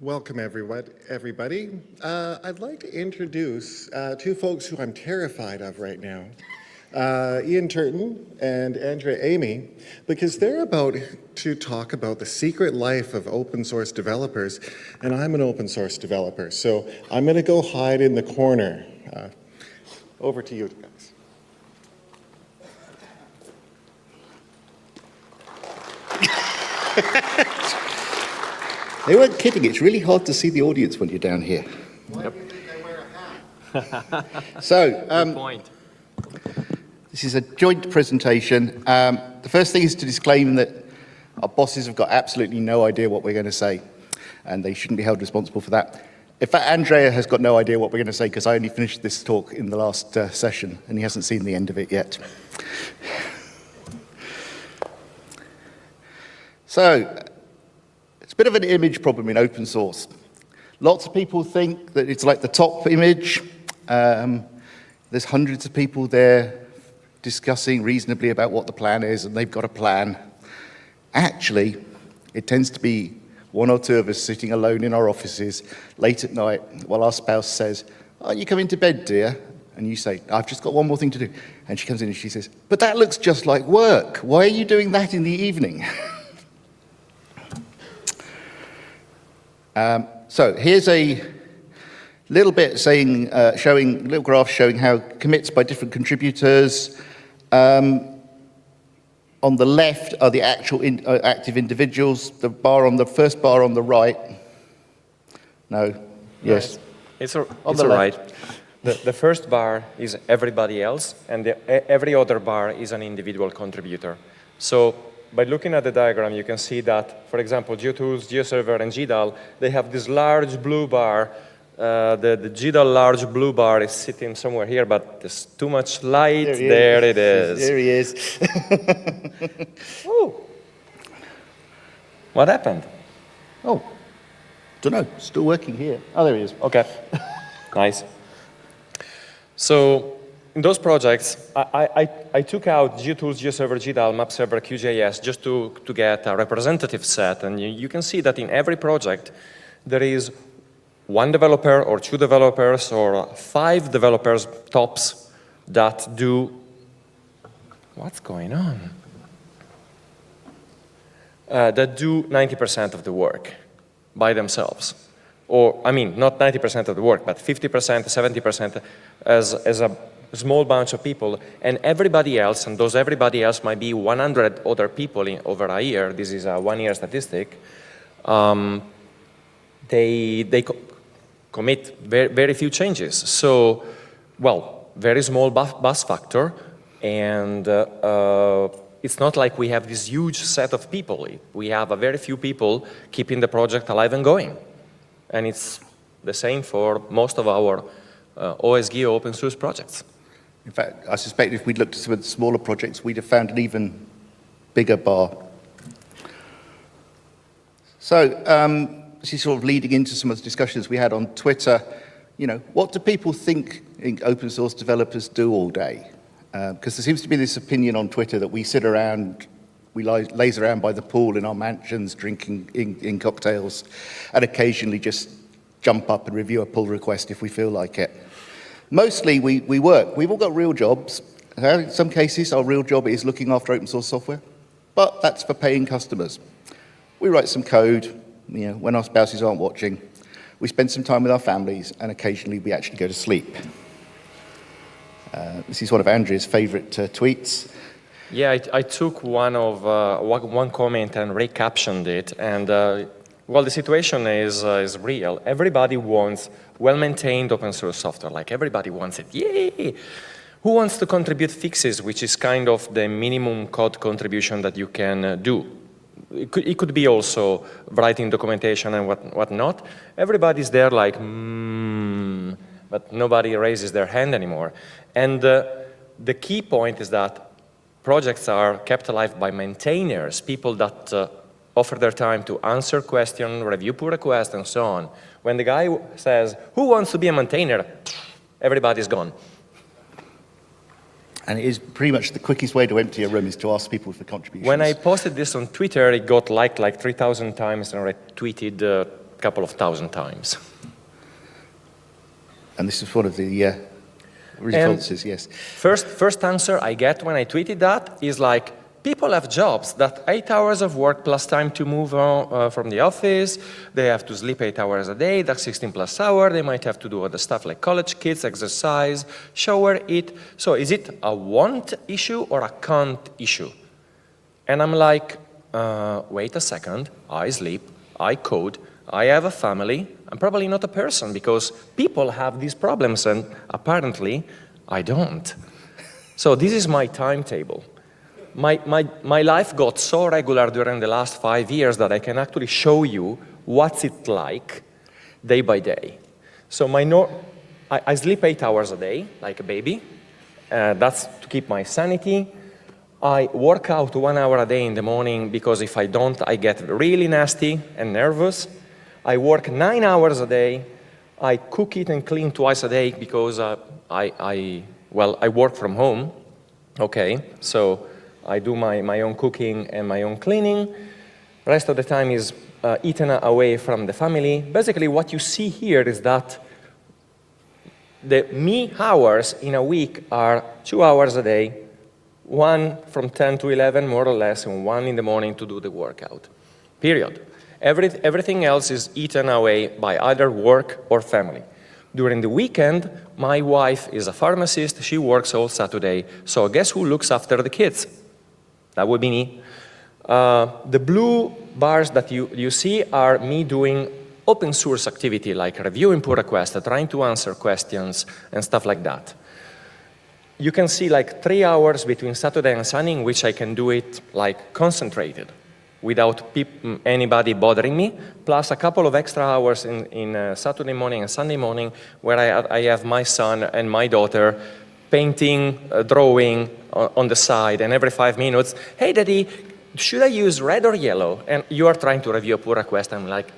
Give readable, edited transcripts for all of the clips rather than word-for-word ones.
Welcome, everybody. I'd like to introduce two folks who I'm terrified of right now, Ian Turton and Andrea Amy, because they're about to talk about the secret life of open source developers, and I'm an open source developer, so I'm going to go hide in the corner. Over to you guys. They weren't kidding. It's really hard to see the audience when you're down here. Why do you think I wear a hat? So, Good point. this is a joint presentation. The first thing is to disclaim that our bosses have got absolutely no idea what we're going to say, and they shouldn't be held responsible for that. In fact, Andrea has got no idea what we're going to say because I only finished this talk in the last session, and he hasn't seen the end of it yet. So, it's a bit of an image problem in open source. Lots of people think that it's like the top image. There's hundreds of people there discussing reasonably about what the plan is, and they've got a plan. Actually, it tends to be one or two of us sitting alone in our offices late at night while our spouse says, "Aren't you coming to bed, dear?" And you say, "I've just got one more thing to do." And she comes in and she says, "But that looks just like work. Why are you doing that in the evening?" So here's a little bit showing a little graph showing how commits by different contributors. On the left are the actual active individuals. The first bar on the right. No. Yes. It's all right. The first bar is everybody else, and every other bar is an individual contributor. So by looking at the diagram, you can see that, for example, GeoTools, GeoServer, and GDAL, they have this large blue bar. The GDAL large blue bar is sitting somewhere here, but there's too much light. There it is. There he is. Ooh. What happened? Oh, don't know. Still working here. Oh, there he is. Okay. Nice. So in those projects, I took out GeoTools, GeoServer, GDAL, MapServer, QGIS just to get a representative set. And you can see that in every project, there is one developer or two developers or 5 developers tops that do, what's going on? That do 90% of the work by themselves. Or, I mean, not 90% of the work, but 50%, 70% as a small bunch of people, and everybody else, and those everybody else might be 100 other people over a year. This is a 1-year statistic. They commit very few changes. So, well, very small bus factor, and it's not like we have this huge set of people. We have a very few people keeping the project alive and going. And it's the same for most of our OSGeo open source projects. In fact, I suspect if we'd looked at some of the smaller projects, we'd have found an even bigger bar. So, this is sort of leading into some of the discussions we had on Twitter. You know, what do people think open source developers do all day? Because there seems to be this opinion on Twitter that we sit around, we laze around by the pool in our mansions drinking in cocktails, and occasionally just jump up and review a pull request if we feel like it. Mostly we work. We've all got real jobs. In some cases, our real job is looking after open source software, but that's for paying customers. We write some code, you know, when our spouses aren't watching. We spend some time with our families, and occasionally we actually go to sleep. This is one of Andrea's favorite tweets. Yeah, I took one comment and recaptioned it, and well, the situation is real. Everybody wants well-maintained open source software, like everybody wants it, yay! Who wants to contribute fixes, which is kind of the minimum code contribution that you can do? It could be also writing documentation and whatnot. Everybody's there like, but nobody raises their hand anymore. And the key point is that projects are kept alive by maintainers, people that offer their time to answer questions, review pull requests, and so on. When the guy says, "Who wants to be a maintainer?" everybody's gone. And it is pretty much the quickest way to empty a room is to ask people for contributions. When I posted this on Twitter, it got liked like 3,000 times and retweeted couple of thousand times. And this is one of the responses, yes. First answer I get when I tweeted that is like, people have jobs that 8 hours of work plus time to move on from the office. They have to sleep 8 hours a day. That's 16 plus hour. They might have to do other stuff like college kids, exercise, shower, eat. So is it a want issue or a can't issue? And I'm like, wait a second. I sleep. I code. I have a family. I'm probably not a person because people have these problems and apparently I don't. So this is my timetable. My life got so regular during the last 5 years that I can actually show you what's it like day by day. So I sleep 8 hours a day, like a baby. That's to keep my sanity. I work out 1 hour a day in the morning because if I don't, I get really nasty and nervous. I work 9 hours a day. I cook, eat, and clean twice a day because I work from home. Okay, so I do my own cooking and my own cleaning. Rest of the time is eaten away from the family. Basically, what you see here is that the me hours in a week are 2 hours a day, one from 10 to 11, more or less, and one in the morning to do the workout, period. Everything else is eaten away by either work or family. During the weekend, my wife is a pharmacist. She works all Saturday. So guess who looks after the kids? That would be me. The blue bars that you see are me doing open source activity like reviewing pull requests, trying to answer questions and stuff like that. You can see like 3 hours between Saturday and Sunday in which I can do it like concentrated without anybody bothering me, plus a couple of extra hours in Saturday morning and Sunday morning where I have my son and my daughter painting, drawing on the side, and every 5 minutes, hey daddy, should I use red or yellow? And you are trying to review a pull request, I'm like,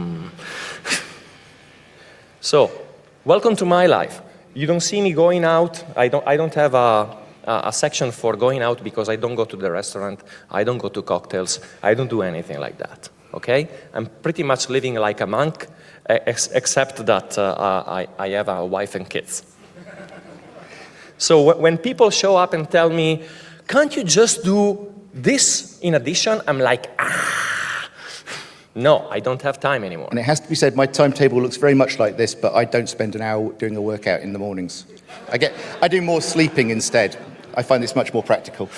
So, welcome to my life. You don't see me going out. I don't have a section for going out because I don't go to the restaurant, I don't go to cocktails, I don't do anything like that, okay? I'm pretty much living like a monk, except that I have a wife and kids. So when people show up and tell me, can't you just do this in addition? I'm like, no, I don't have time anymore. And it has to be said, my timetable looks very much like this, but I don't spend an hour doing a workout in the mornings. I do more sleeping instead. I find this much more practical.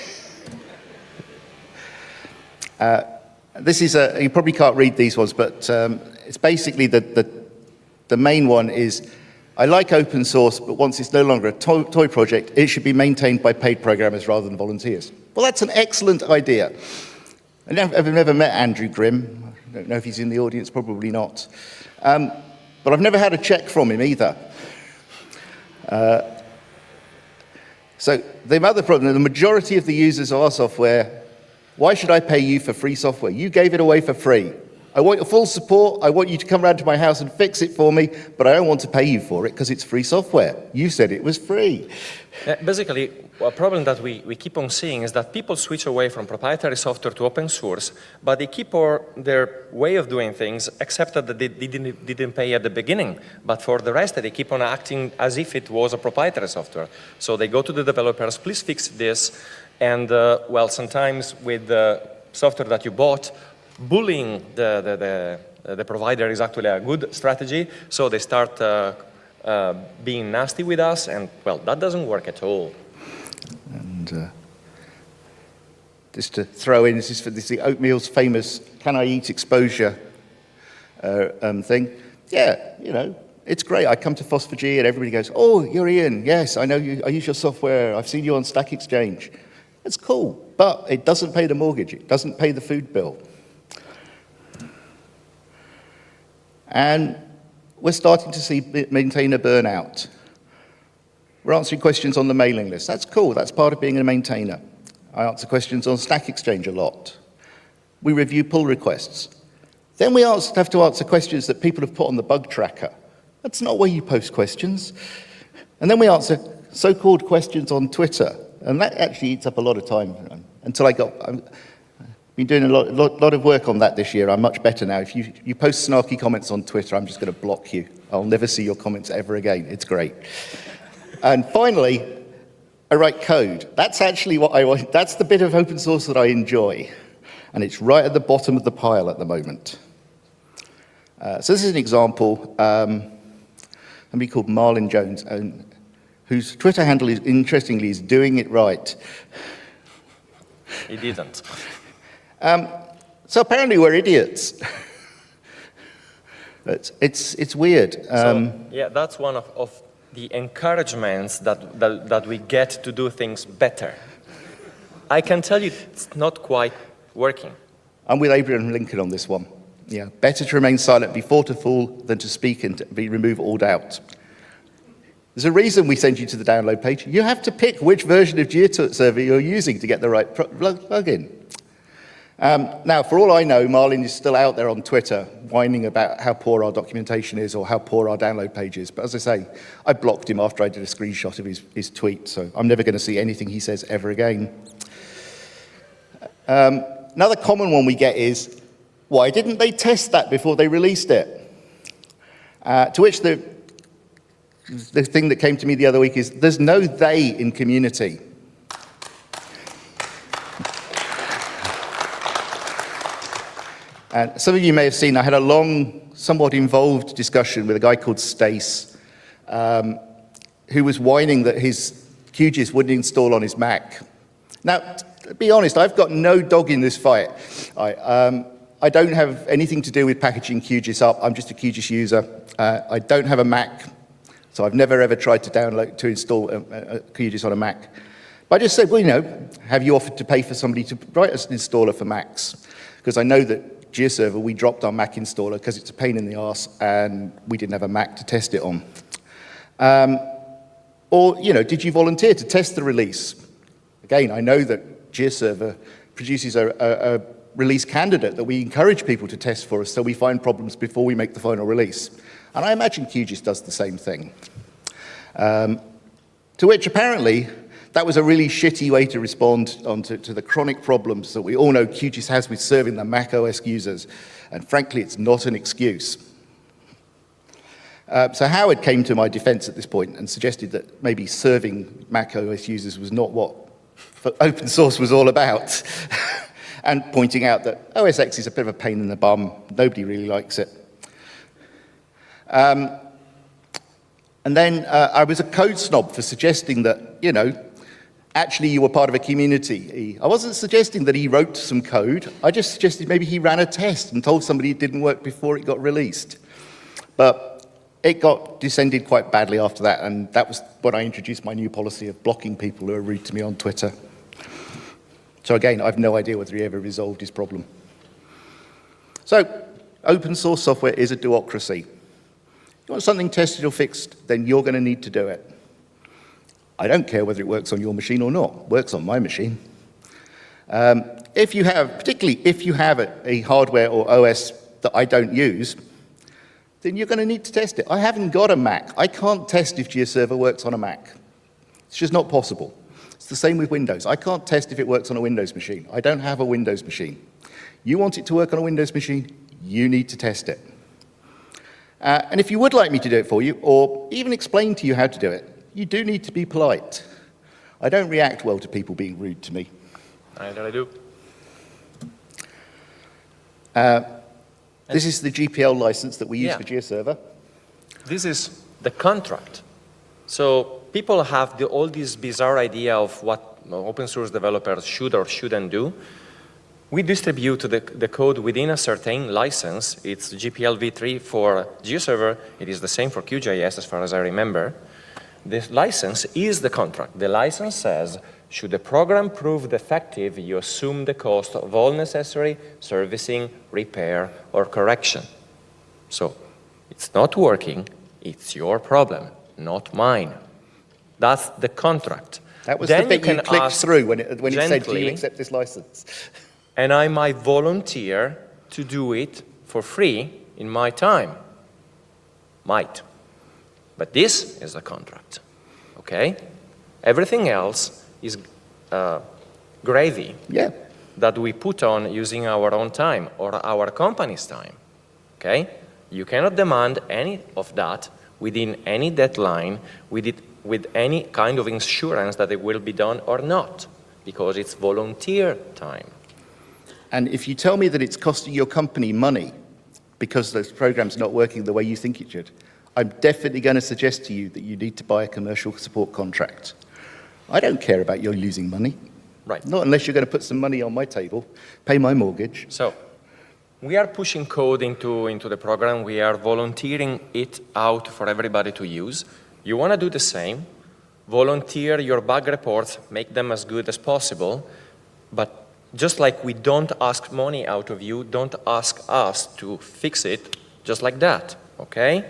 This is you probably can't read these ones, but it's basically the main one is, I like open source, but once it's no longer a toy project, it should be maintained by paid programmers rather than volunteers. Well, that's an excellent idea. I've never met Andrew Grimm. I don't know if he's in the audience, probably not. But I've never had a check from him either. So the other problem, the majority of the users of our software, why should I pay you for free software? You gave it away for free. I want your full support. I want you to come around to my house and fix it for me, but I don't want to pay you for it because it's free software. You said it was free. Basically, a problem that we keep on seeing is that people switch away from proprietary software to open source, but they keep their way of doing things, except that they didn't pay at the beginning. But for the rest, they keep on acting as if it was a proprietary software. So they go to the developers, please fix this, and well, sometimes with the software that you bought, bullying the provider is actually a good strategy, so they start being nasty with us, and well, that doesn't work at all. And just to throw in, this is the Oatmeal's famous "Can I Eat Exposure" thing. Yeah, you know, it's great. I come to Phospher-G and everybody goes, "Oh, you're Ian. Yes, I know you. I use your software. I've seen you on Stack Exchange." It's cool, but it doesn't pay the mortgage. It doesn't pay the food bill. And we're starting to see maintainer burnout. We're answering questions on the mailing list. That's cool. That's part of being a maintainer. I answer questions on Stack Exchange a lot. We review pull requests. Then we have to answer questions that people have put on the bug tracker. That's not where you post questions. And then we answer so-called questions on Twitter. And that actually eats up a lot of time until Been doing a lot of work on that this year. I'm much better now. If you post snarky comments on Twitter, I'm just going to block you. I'll never see your comments ever again. It's great. And finally, I write code. That's actually what I want. That's the bit of open source that I enjoy. And it's right at the bottom of the pile at the moment. So this is an example. Somebody called Marlon Jones, whose Twitter handle is, interestingly, is doing it right. He didn't. So apparently we're idiots. It's weird. Yeah, that's one of the encouragements that we get to do things better. I can tell you it's not quite working. I'm with Abraham Lincoln on this one. Yeah, better to remain silent before to fall than to speak and to remove all doubt. There's a reason we send you to the download page. You have to pick which version of GeoServer you're using to get the right plugin. Now, for all I know, Marlon is still out there on Twitter whining about how poor our documentation is or how poor our download page is. But as I say, I blocked him after I did a screenshot of his tweet, so I'm never going to see anything he says ever again. Another common one we get is, why didn't they test that before they released it? To which the thing that came to me the other week is, there's no they in community. And some of you may have seen, I had a long, somewhat involved discussion with a guy called Stace, who was whining that his QGIS wouldn't install on his Mac. Now, to be honest, I've got no dog in this fight. I don't have anything to do with packaging QGIS up. I'm just a QGIS user. I don't have a Mac, so I've never ever tried to install a QGIS on a Mac. But I just said, well, you know, have you offered to pay for somebody to write us an installer for Macs? Because I know that GeoServer, we dropped our Mac installer because it's a pain in the arse and we didn't have a Mac to test it on. Or, you know, did you volunteer to test the release? Again, I know that GeoServer produces a release candidate that we encourage people to test for us so we find problems before we make the final release. And I imagine QGIS does the same thing. To which apparently, that was a really shitty way to respond to the chronic problems that we all know QGIS has with serving the Mac OS users. And frankly, it's not an excuse. So Howard came to my defense at this point and suggested that maybe serving Mac OS users was not what open source was all about. And pointing out that OS X is a bit of a pain in the bum. Nobody really likes it. And then I was a code snob for suggesting that, you know, actually you were part of a community. I wasn't suggesting that he wrote some code. I just suggested maybe he ran a test and told somebody it didn't work before it got released. But it got descended quite badly after that, and that was when I introduced my new policy of blocking people who are rude to me on Twitter. So again, I have no idea whether he ever resolved his problem. So, open source software is a duocracy. You want something tested or fixed, then you're going to need to do it. I don't care whether it works on your machine or not. It works on my machine. Particularly if you have a hardware or OS that I don't use, then you're going to need to test it. I haven't got a Mac. I can't test if GeoServer works on a Mac. It's just not possible. It's the same with Windows. I can't test if it works on a Windows machine. I don't have a Windows machine. You want it to work on a Windows machine, you need to test it. And if you would like me to do it for you, or even explain to you how to do it, you do need to be polite. I don't react well to people being rude to me. I do. This is the GPL license that we use for GeoServer. This is the contract. So people have all this bizarre idea of what open source developers should or shouldn't do. We distribute the code within a certain license. It's GPL v3 for GeoServer. It is the same for QGIS as far as I remember. This license is the contract. The license says, should the program prove defective, you assume the cost of all necessary servicing, repair, or correction. So it's not working, it's your problem, not mine. That's the contract. That was the bit you clicked through when it said, do you accept this license? And I might volunteer to do it for free in my time. Might. But this is the contract, okay? Everything else is gravy. Yeah. that we put on using our own time or our company's time, okay? You cannot demand any of that within any deadline with any kind of insurance that it will be done or not, because it's volunteer time. And if you tell me that it's costing your company money because those programs are not working the way you think it should, I'm definitely going to suggest to you that you need to buy a commercial support contract. I don't care about you losing money. Right. Not unless you're going to put some money on my table, pay my mortgage. So we are pushing code into the program. We are volunteering it out for everybody to use. You want to do the same. Volunteer your bug reports, make them as good as possible. But just like we don't ask money out of you, don't ask us to fix it just like that, okay?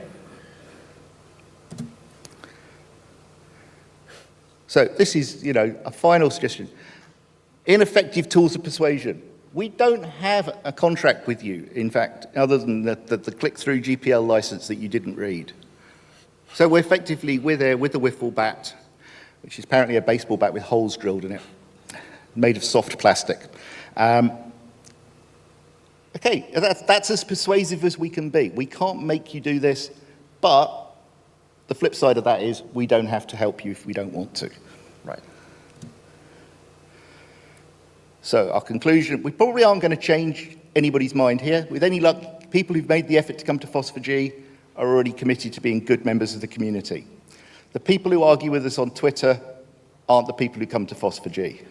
So this is, a final suggestion. Ineffective tools of persuasion. We don't have a contract with you, in fact, other than the click-through GPL license that you didn't read. So we're effectively, we're there with the wiffle bat, which is apparently a baseball bat with holes drilled in it, made of soft plastic. Okay, that's as persuasive as we can be. We can't make you do this, but the flip side of that is we don't have to help you if we don't want to. Right. So our conclusion, we probably aren't going to change anybody's mind here. With any luck, people who've made the effort to come to FOSS4G are already committed to being good members of the community. The people who argue with us on Twitter aren't the people who come to FOSS4G.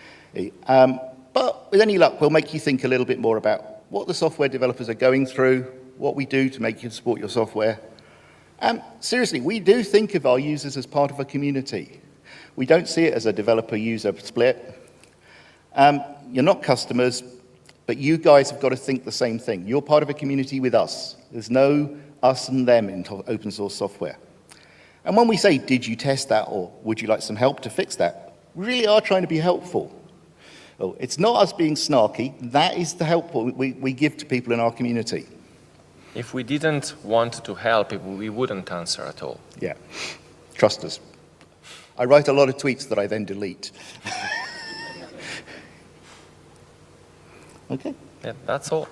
But with any luck, we'll make you think a little bit more about what the software developers are going through, what we do to make you support your software. Seriously, we do think of our users as part of a community. We don't see it as a developer-user split. You're not customers, but you guys have got to think the same thing. You're part of a community with us. There's no us and them in open source software. And when we say, did you test that, or would you like some help to fix that, we really are trying to be helpful. Oh, it's not us being snarky. That is the help we give to people in our community. If we didn't want to help, we wouldn't answer at all. Yeah, trust us. I write a lot of tweets that I then delete. Okay. Yeah, that's all.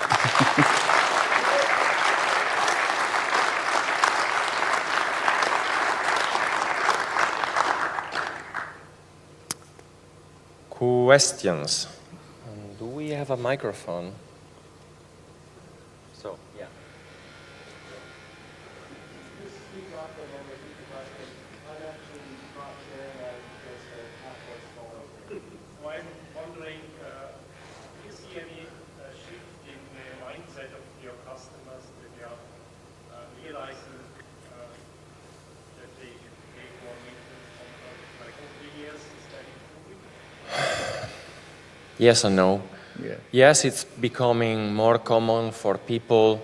Questions? Do we have a microphone? So, yeah. So I'm wondering, do you see any shift in the mindset of your customers that they are realizing that they should take more maintenance contracts like over the years? Is that improving? Yes and no. Yeah. Yes, it's becoming more common for people.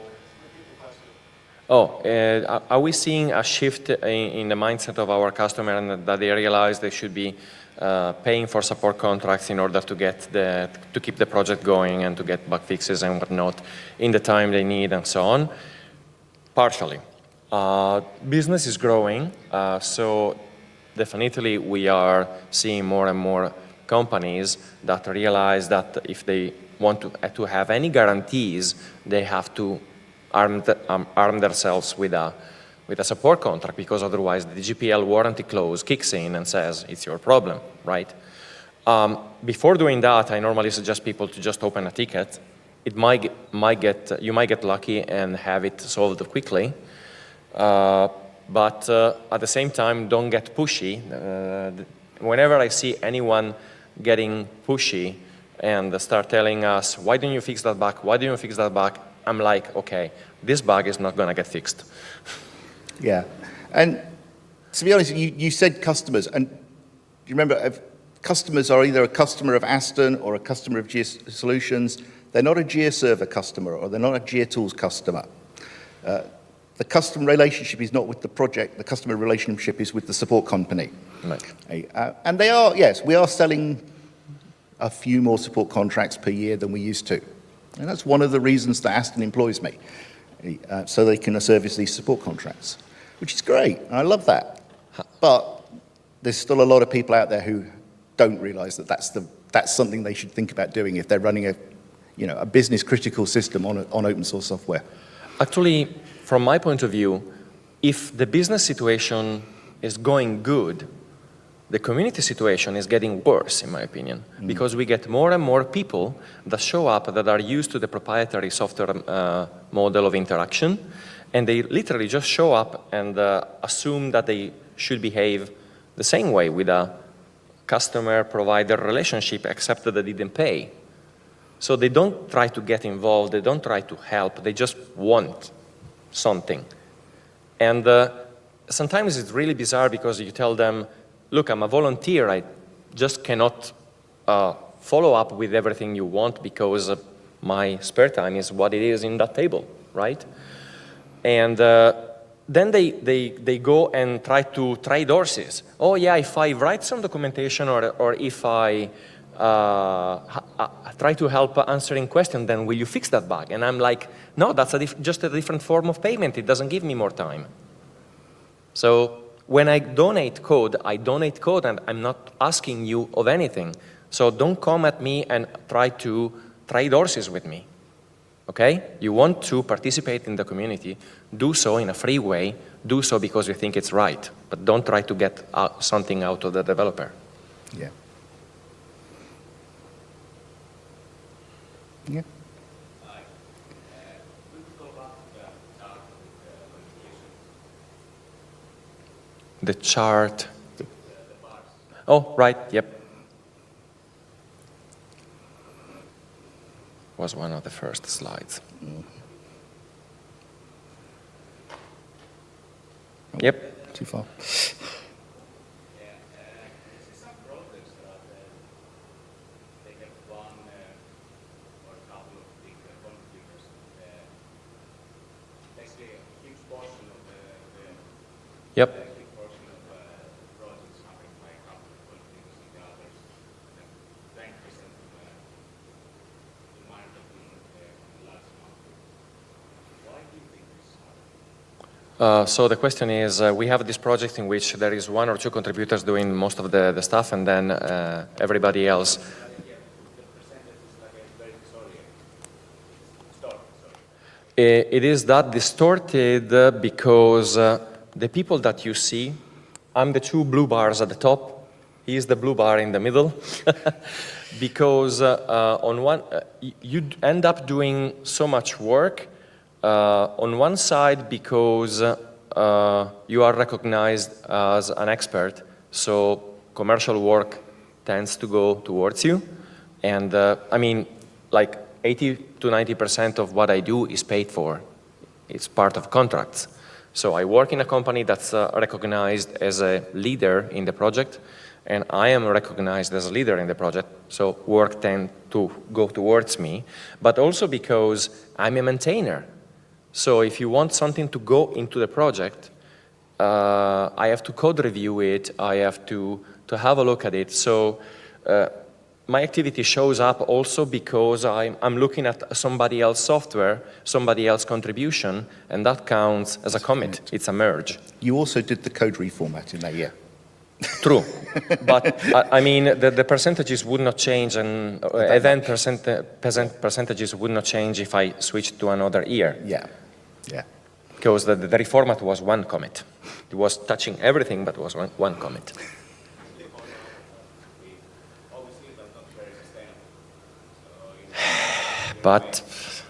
Are we seeing a shift in the mindset of our customer, and that they realize they should be paying for support contracts in order to keep the project going and to get bug fixes and whatnot in the time they need and so on? Partially. Business is growing, so definitely we are seeing more and more companies that realize that if they want to have any guarantees, they have to arm themselves with a support contract, because otherwise the GPL warranty clause kicks in and says it's your problem, right? Before doing that, I normally suggest people to just open a ticket. You might get lucky and have it solved quickly, but at the same time, don't get pushy. Whenever I see anyone getting pushy and start telling us, why don't you fix that bug? Why don't you fix that bug? I'm like, okay, this bug is not going to get fixed. Yeah. And to be honest, you said customers, and you remember, customers are either a customer of Aston or a customer of GeoSolutions. Solutions. They're not a GeoServer customer, or they're not a GeoTools customer. The customer relationship is not with the project. The customer relationship is with the support company. Right. And they are, yes, we are selling a few more support contracts per year than we used to. And that's one of the reasons that Aston employs me, so they can service these support contracts, which is great. And I love that. But there's still a lot of people out there who don't realize that that's something they should think about doing if they're running a business critical system on open source software? Actually, from my point of view, if the business situation is going good, the community situation is getting worse, in my opinion, because we get more and more people that show up that are used to the proprietary software model of interaction, and they literally just show up and assume that they should behave the same way with a customer-provider relationship, except that they didn't pay. So they don't try to get involved, they don't try to help, they just want something. And sometimes it's really bizarre because you tell them, look, I'm a volunteer, I just cannot follow up with everything you want because my spare time is what it is in that table, right? And then they go and try to trade horses. Oh yeah, if I write some documentation or if I try to help answering questions, then will you fix that bug? And I'm like, no, that's just a different form of payment. It doesn't give me more time. So when I donate code and I'm not asking you of anything. So don't come at me and try to trade horses with me, okay? You want to participate in the community, do so in a free way, do so because you think it's right, but don't try to get something out of the developer. Yeah. Yeah. The chart. Oh, right, yep. Was one of the first slides. Yep. Too far. Yep. So the question is, we have this project in which there is one or two contributors doing most of the stuff, and then everybody else. It is that distorted because the people that you see, I'm the two blue bars at the top, he is the blue bar in the middle, because on one, you end up doing so much work. On one side, because you are recognized as an expert, so commercial work tends to go towards you. And I mean, like 80 to 90% of what I do is paid for. It's part of contracts. So I work in a company that's recognized as a leader in the project, and I am recognized as a leader in the project, so work tends to go towards me, but also because I'm a maintainer. So if you want something to go into the project, I have to code review it, I have to have a look at it. So my activity shows up also because I'm looking at somebody else's software, somebody else's contribution, and that counts as a commit. It's a merge. You also did the code reformat in that year. True, but I mean the percentages would not change, and event percentages would not change if I switched to another year. Yeah, yeah. Because the reformat was one commit. It was touching everything, but was one commit. But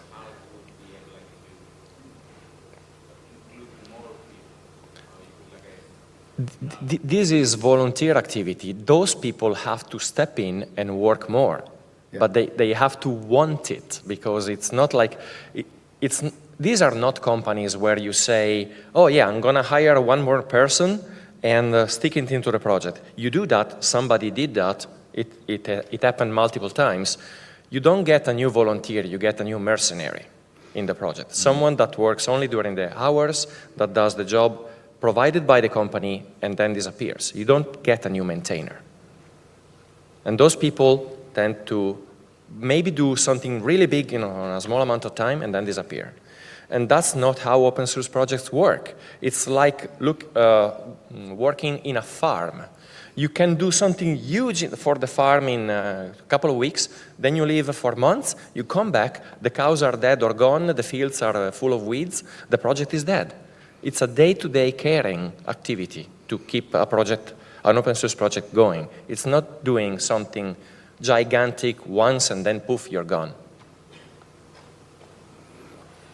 this is volunteer activity. Those people have to step in and work more, but they have to want it, because it's not like, these are not companies where you say, oh yeah, I'm gonna hire one more person and stick it into the project. You do that, somebody did that, it happened multiple times. You don't get a new volunteer, you get a new mercenary in the project. Someone that works only during the hours, that does the job provided by the company and then disappears. You don't get a new maintainer. And those people tend to maybe do something really big in a small amount of time and then disappear. And that's not how open source projects work. It's like, working in a farm. You can do something huge for the farm in a couple of weeks, then you leave for months, you come back, the cows are dead or gone, the fields are full of weeds, the project is dead. It's a day-to-day caring activity to keep a project, an open source project going. It's not doing something gigantic once and then poof, you're gone.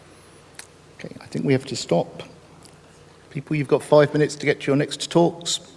Okay, I think we have to stop. People, you've got 5 minutes to get to your next talks.